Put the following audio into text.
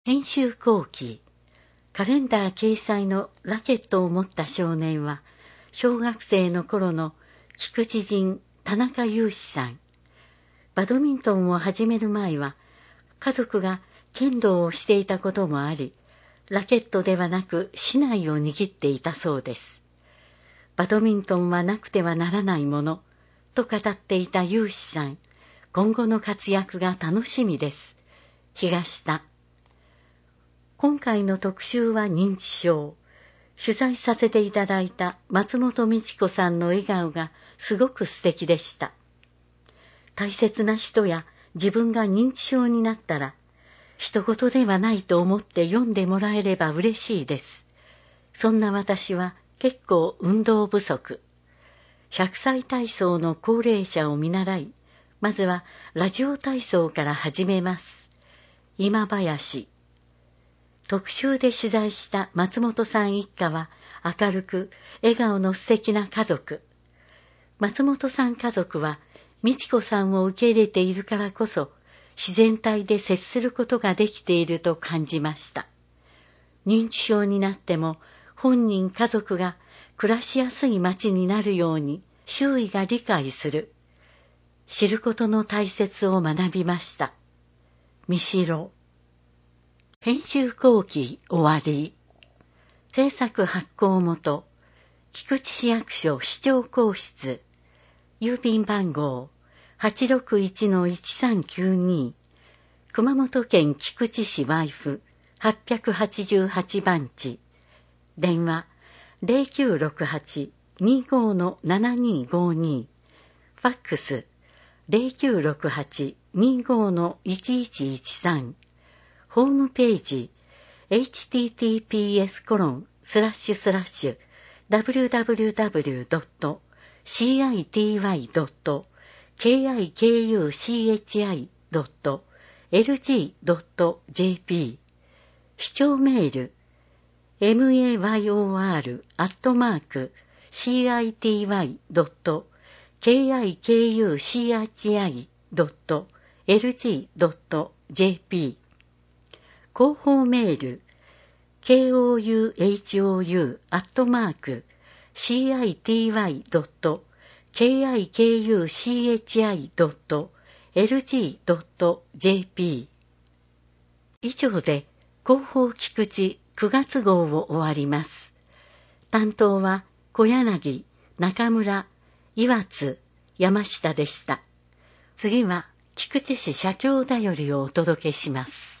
編集後期、カレンダー掲載のラケットを持った少年は、小学生の頃の菊池人田中雄志さん。バドミントンを始める前は、家族が剣道をしていたこともあり、ラケットではなく竹刀を握っていたそうです。バドミントンはなくてはならないもの、と語っていた雄志さん。今後の活躍が楽しみです。東田。今回の特集は認知症。取材させていただいた松本美智子さんの笑顔がすごく素敵でした。大切な人や自分が認知症になったら、人事ではないと思って読んでもらえれば嬉しいです。そんな私は結構運動不足。100歳体操の高齢者を見習い、まずはラジオ体操から始めます。今林。特集で取材した松本さん一家は明るく笑顔の素敵な家族。松本さん家族は美智子さんを受け入れているからこそ自然体で接することができていると感じました。認知症になっても本人家族が暮らしやすい街になるように周囲が理解する。知ることの大切を学びました。三代。編集後期終わり。制作発行元、菊池市役所市長公室、郵便番号 861-1392、熊本県菊池市和府888番地、電話 0968-25-7252、ファックス 0968-25-1113、ホームページ https://www.city.kikuchi.lg.jp 視聴メール mayor@city.kikuchi.lg.jp 広報メール kouhou@city.kikuchi.lg.jp 以上で広報菊池9月号を終わります。担当は小柳、中村、岩津、山下でした。次は菊池市社協だよりをお届けします。